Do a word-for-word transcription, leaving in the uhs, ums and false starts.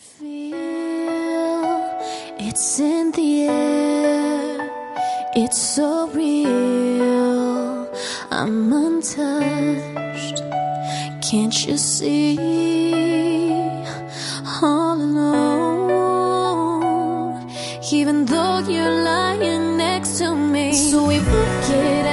Feel it's in the air, it's so real. I'm untouched, can't you see? All alone, even though you're lying next to me. So we book it